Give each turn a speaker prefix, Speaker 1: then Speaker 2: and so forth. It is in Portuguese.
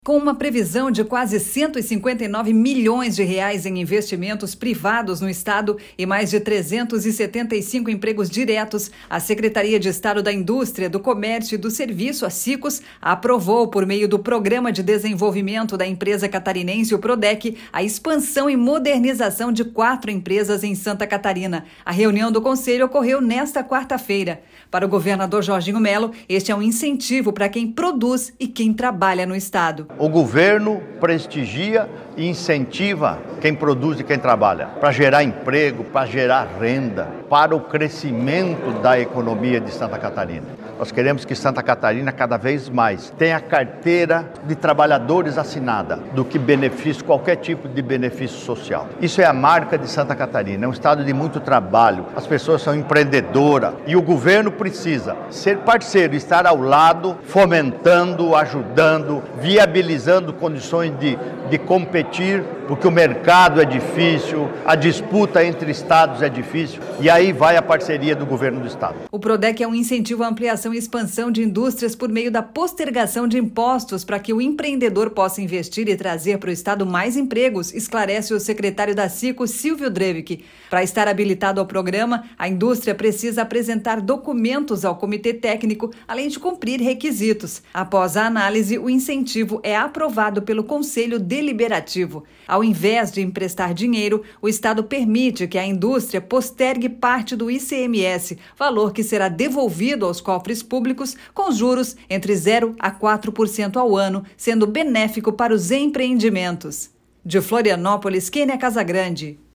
Speaker 1: Com uma previsão de quase 159 milhões de reais em investimentos privados no estado e mais de 375 empregos diretos, a Secretaria de Estado da Indústria, do Comércio e do Serviço, a SICOS, aprovou, por meio do Programa de Desenvolvimento da Empresa Catarinense, o PRODEC, a expansão e modernização de 4 empresas em Santa Catarina. A reunião do Conselho ocorreu nesta quarta-feira. Para o governador Jorginho Melo, este é um incentivo para quem produz e quem trabalha no estado.
Speaker 2: O governo prestigia e incentiva quem produz e quem trabalha, para gerar emprego, para gerar renda, para o crescimento da economia de Santa Catarina. Nós queremos que Santa Catarina cada vez mais tenha carteira de trabalhadores assinada, do que benefício, qualquer tipo de benefício social. Isso é a marca de Santa Catarina, é um estado de muito trabalho, as pessoas são empreendedoras e o governo precisa ser parceiro, estar ao lado, fomentando, ajudando, viabilizando condições de competir, porque o mercado é difícil, a disputa entre estados é difícil, e aí vai a parceria do governo do estado.
Speaker 1: O PRODEC é um incentivo à ampliação e expansão de indústrias por meio da postergação de impostos para que o empreendedor possa investir e trazer para o estado mais empregos, esclarece o secretário da SICOS, Silvio Drevick. Para estar habilitado ao programa, a indústria precisa apresentar documentos ao comitê técnico, além de cumprir requisitos. Após a análise, o incentivo é aprovado pelo Conselho Deliberativo. Ao invés de emprestar dinheiro, o Estado permite que a indústria postergue parte do ICMS, valor que será devolvido aos cofres públicos com juros entre 0% a 4% ao ano, sendo benéfico para os empreendimentos. De Florianópolis, Kênia Casagrande.